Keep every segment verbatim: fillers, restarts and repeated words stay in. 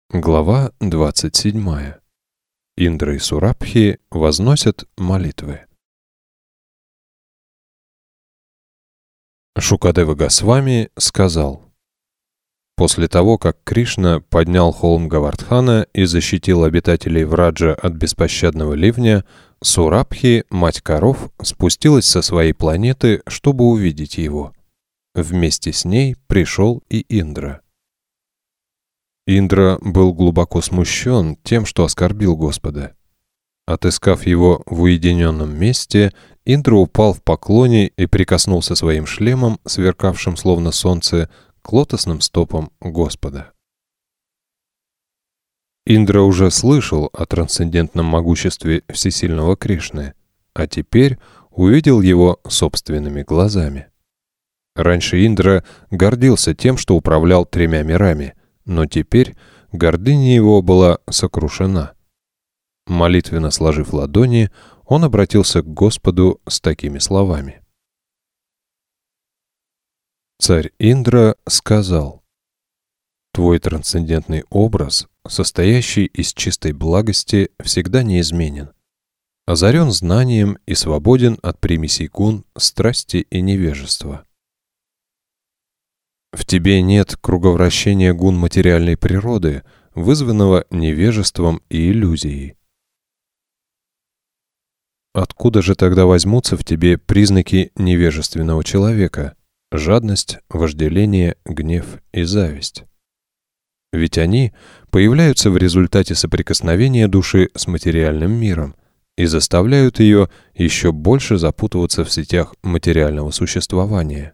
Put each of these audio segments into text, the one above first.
Глава двадцать седьмая. Индра и Сурабхи возносят молитвы. Шукадева Госвами сказал: после того, как Кришна поднял холм Гавардхана и защитил обитателей Враджа от беспощадного ливня, Сурабхи, мать коров, спустилась со своей планеты, чтобы увидеть его. Вместе с ней пришел и Индра. Индра был глубоко смущен тем, что оскорбил Господа. Отыскав его в уединенном месте, Индра упал в поклоне и прикоснулся своим шлемом, сверкавшим словно солнце, к лотосным стопам Господа. Индра уже слышал о трансцендентном могуществе всесильного Кришны, а теперь увидел его собственными глазами. Раньше Индра гордился тем, что управлял тремя мирами, но теперь гордыня его была сокрушена. Молитвенно сложив ладони, он обратился к Господу с такими словами. Царь Индра сказал: «Твой трансцендентный образ, состоящий из чистой благости, всегда неизменен, озарен знанием и свободен от примесей гун, страсти и невежества. В тебе нет круговращения гун материальной природы, вызванного невежеством и иллюзией. Откуда же тогда возьмутся в тебе признаки невежественного человека: жадность, вожделение, гнев и зависть? Ведь они появляются в результате соприкосновения души с материальным миром и заставляют ее еще больше запутываться в сетях материального существования.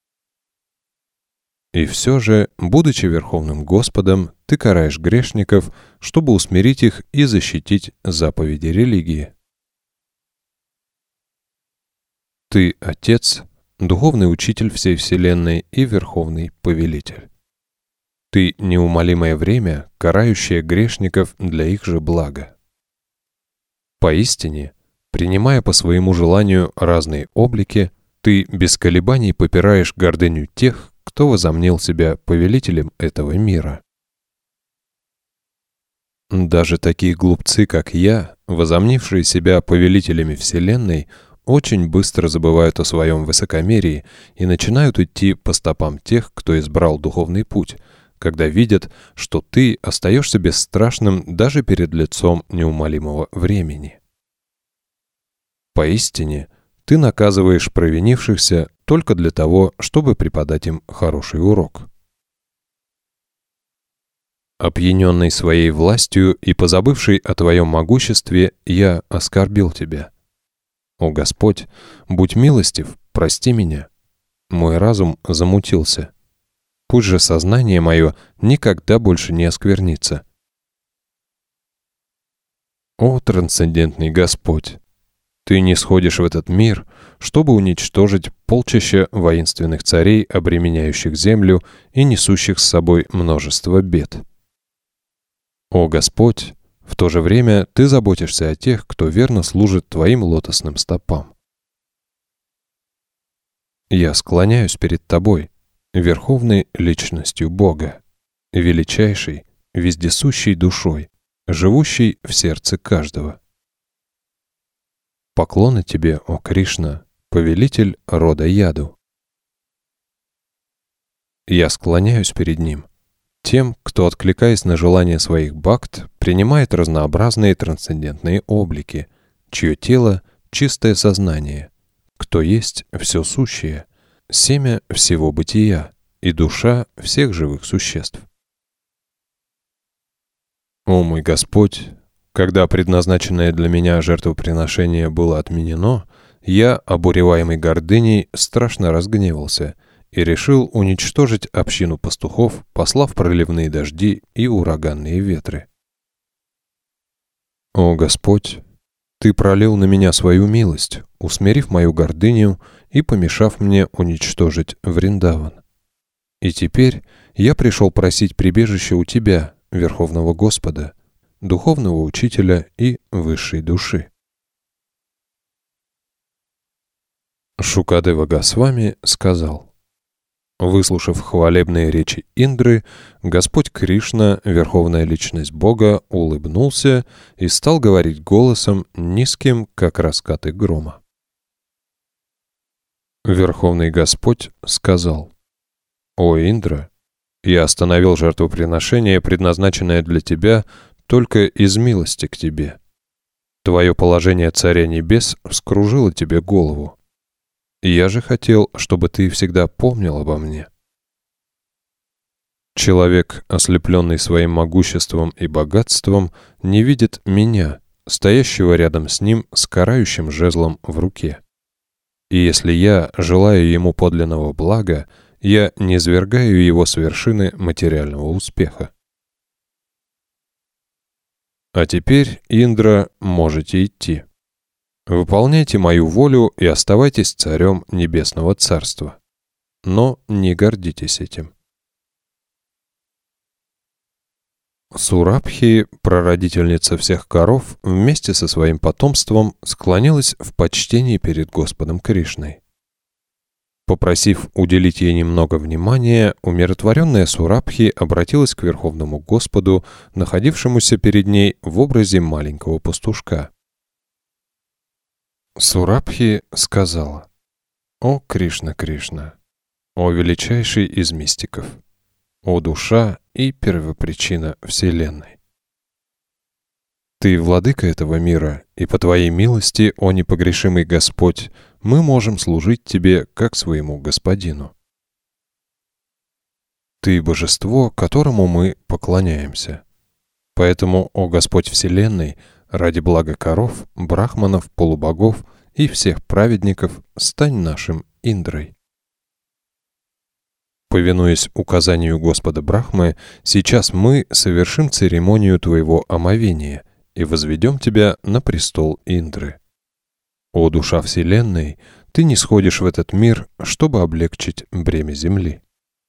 И все же, будучи Верховным Господом, ты караешь грешников, чтобы усмирить их и защитить заповеди религии. Ты — Отец, духовный учитель всей Вселенной и Верховный Повелитель. Ты — неумолимое время, карающее грешников для их же блага. Поистине, принимая по своему желанию разные облики, ты без колебаний попираешь гордыню тех, кто возомнил себя повелителем этого мира. Даже такие глупцы, как я, возомнившие себя повелителями Вселенной, очень быстро забывают о своем высокомерии и начинают идти по стопам тех, кто избрал духовный путь, когда видят, что ты остаешься бесстрашным даже перед лицом неумолимого времени. Поистине, ты наказываешь провинившихся только для того, чтобы преподать им хороший урок. Опьяненный своей властью и позабывший о твоем могуществе, я оскорбил тебя. О Господь, будь милостив, прости меня. Мой разум замутился. Пусть же сознание мое никогда больше не осквернится. О трансцендентный Господь! Ты не сходишь в этот мир, чтобы уничтожить полчища воинственных царей, обременяющих землю и несущих с собой множество бед. О Господь, в то же время Ты заботишься о тех, кто верно служит Твоим лотосным стопам. Я склоняюсь перед Тобой, Верховной Личностью Бога, величайшей, вездесущей душой, живущей в сердце каждого. Поклоны тебе, о Кришна, повелитель рода Яду. Я склоняюсь перед ним, тем, кто, откликаясь на желания своих бхакт, принимает разнообразные трансцендентные облики, чье тело — чистое сознание, кто есть все сущее, семя всего бытия и душа всех живых существ. О мой Господь! Когда предназначенное для меня жертвоприношение было отменено, я, обуреваемый гордыней, страшно разгневался и решил уничтожить общину пастухов, послав проливные дожди и ураганные ветры. О Господь! Ты пролил на меня свою милость, усмирив мою гордыню и помешав мне уничтожить Вриндаван. И теперь я пришел просить прибежища у Тебя, Верховного Господа, духовного учителя и высшей души. Шукадева Госвами сказал: Выслушав хвалебные речи Индры, Господь Кришна, Верховная Личность Бога, улыбнулся и стал говорить голосом низким, как раскаты грома. Верховный Господь сказал: «О Индра, я остановил жертвоприношение, предназначенное для тебя, только из милости к тебе. Твое положение Царя Небес вскружило тебе голову. Я же хотел, чтобы ты всегда помнил обо мне». Человек, ослепленный своим могуществом и богатством, не видит меня, стоящего рядом с ним с карающим жезлом в руке. И если я желаю ему подлинного блага, я низвергаю его с вершины материального успеха. А теперь, Индра, можете идти. Выполняйте мою волю и оставайтесь царем Небесного Царства. Но не гордитесь этим. Сурабхи, прародительница всех коров, вместе со своим потомством склонилась в почтении перед Господом Кришной. Попросив уделить ей немного внимания, умиротворенная Сурабхи обратилась к Верховному Господу, находившемуся перед ней в образе маленького пастушка. Сурабхи сказала: «О Кришна, Кришна, о величайший из мистиков, о душа и первопричина Вселенной. Ты владыка этого мира, и по Твоей милости, о непогрешимый Господь, мы можем служить Тебе как своему Господину. Ты божество, которому мы поклоняемся. Поэтому, о Господь Вселенной, ради блага коров, брахманов, полубогов и всех праведников, стань нашим Индрой». Повинуясь указанию Господа Брахмы, сейчас мы совершим церемонию твоего омовения и возведем тебя на престол Индры. О душа Вселенной, ты не сходишь в этот мир, чтобы облегчить бремя земли.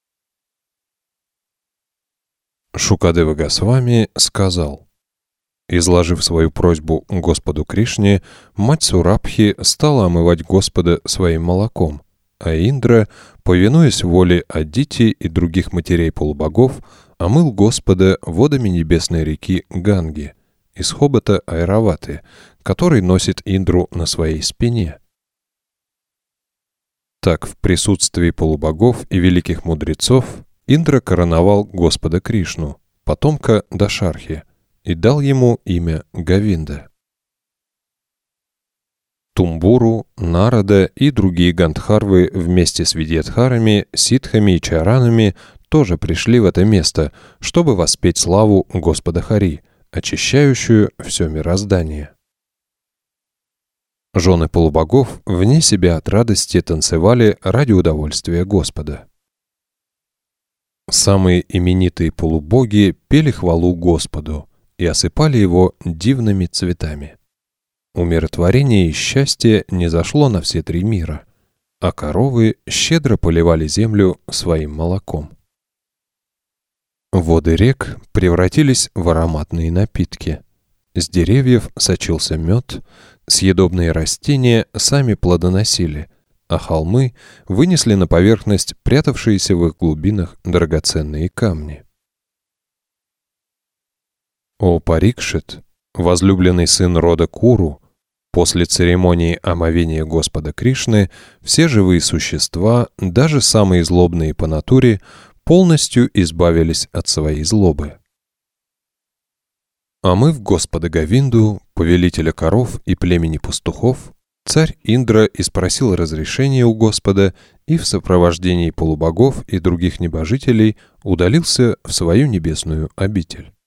Шукадева Госвами сказал: изложив свою просьбу Господу Кришне, мать Сурабхи стала омывать Господа своим молоком, а Индра, повинуясь воле Адити и других матерей полубогов, омыл Господа водами небесной реки Ганги из хобота Айраваты, который носит Индру на своей спине. Так, в присутствии полубогов и великих мудрецов, Индра короновал Господа Кришну, потомка Дашархи, и дал ему имя Говинда. Тумбуру, Нарада и другие гандхарвы вместе с видьядхарами, ситхами и чаранами тоже пришли в это место, чтобы воспеть славу Господа Хари, очищающую все мироздание. Жены полубогов вне себя от радости танцевали ради удовольствия Господа. Самые именитые полубоги пели хвалу Господу и осыпали его дивными цветами. Умиротворение и счастье низошло на все три мира, а коровы щедро поливали землю своим молоком. Воды рек превратились в ароматные напитки. С деревьев сочился мед, съедобные растения сами плодоносили, а холмы вынесли на поверхность прятавшиеся в их глубинах драгоценные камни. О Парикшит, возлюбленный сын рода Куру, после церемонии омовения Господа Кришны все живые существа, даже самые злобные по натуре, полностью избавились от своей злобы. Омыв Господа Говинду, повелителя коров и племени пастухов, царь Индра испросил разрешение у Господа и в сопровождении полубогов и других небожителей удалился в свою небесную обитель.